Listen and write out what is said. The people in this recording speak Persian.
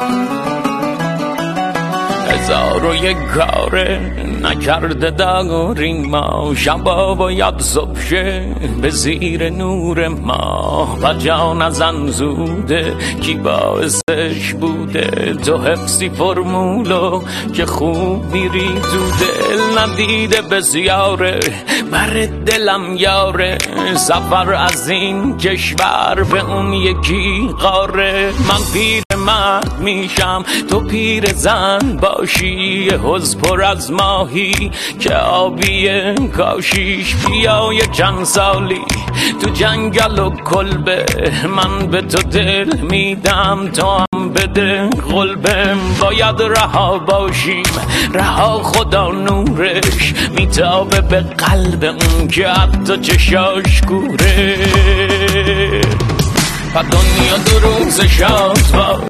هزار و یک کاره نکرده داریم ما، شبا باید صبح شه به زیر نور ما. و جان ازن زوده کی باعثش بوده، تو حفظی فرمولو که خوب میری تو دل. ندیده بسیاره بر دلم یاره، سفر از این کشور به اون یکی قاره. من پیر مرد میشم تو پیر زن باشی، حوض پر از ماهی که آبی کاشیش. بیا یه چند سالی تو جنگل و کلبه، من به تو دل میدم تو هم بده قلبم. باید رها باشیم رها، خدا نورش میتابه به قلب اون که حتی چشاش کوره. و دنیا دو روز شاد